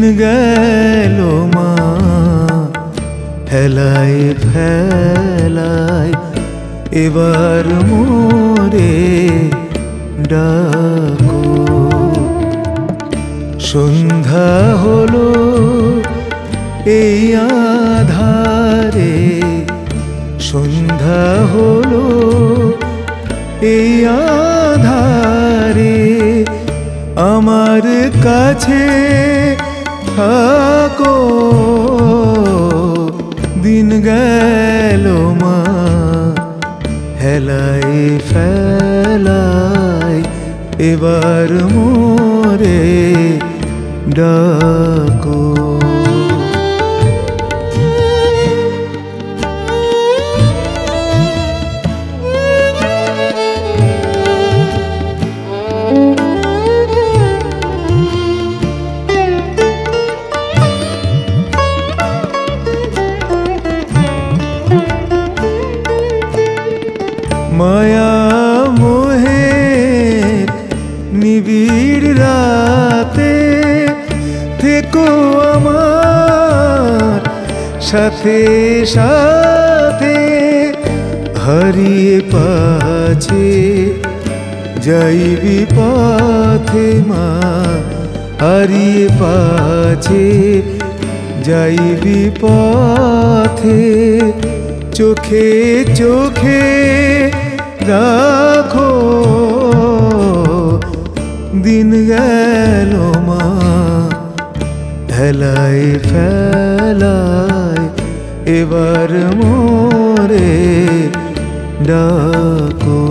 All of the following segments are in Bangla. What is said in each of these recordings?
গেল মা হেলায় ফেলায়, এবার মোরে ডাকো। সন্ধ্যা হলো এই আধারে, সন্ধ্যা হলো এই আধারে, আমার কাছে থাকো। দিন গেল মা হেলায় ফেলায়, এবার মোরে ডাকো। মায়া মোহের নিবিড় রাতে থেকো আমার সাথে সাথে, হারিয়ে পাছে যাইবি পথে মা, হারিয়ে পাছে যাইবি পথে, চোখে চোখে রাখো। দিন গেল মা হেলায় ফেলায়, এবার মোরে ডাকো।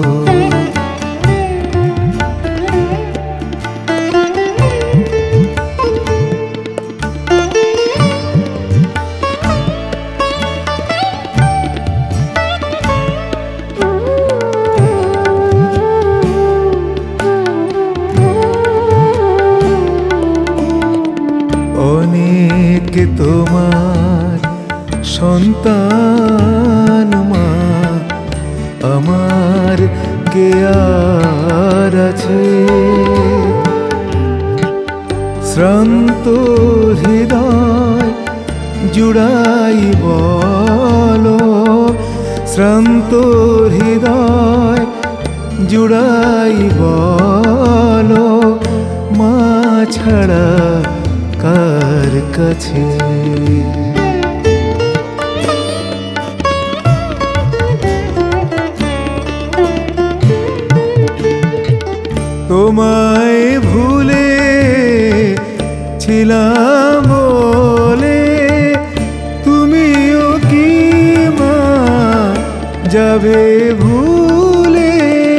অনেক তোমার সন্তান মা, আমার কে আর আছে? শ্রান্ত হৃদয় জুড়াই বলো, শ্রান্ত হৃদয় জুড়াই বলো, মা ছাড়া কার কাছে? তোমায় ভুলে ছিলাম বলে, তুমিও কি মা যাবে ভুলে?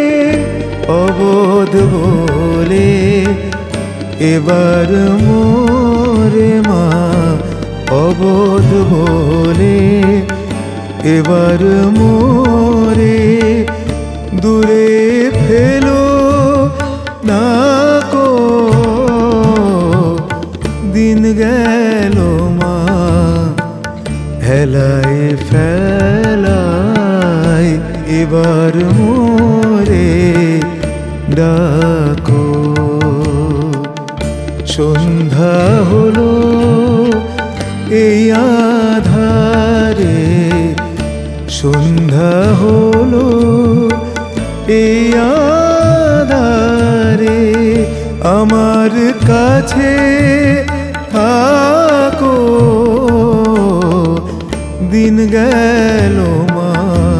অবোধ বলে এবার মোরে মা, অবোধ বলে এবার মোরে দূরে ফেলো না কো। দিন গেল মা হেলায় ফেলায়, এবার মোরে ডাকো। সন্ধ্যা হলো এই আধারে, সন্ধ্যা হলো এই আধারে, আমার কাছে থাকো। দিন গেল মা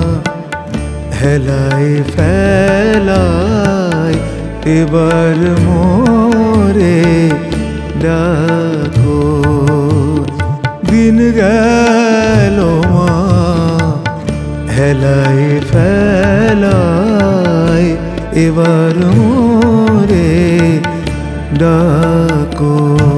হেলায় ফেলায়, এবার মোরে ডাকো। দিন গেল মা হেলায় ফেলায়, এবার মোরে ডাকো।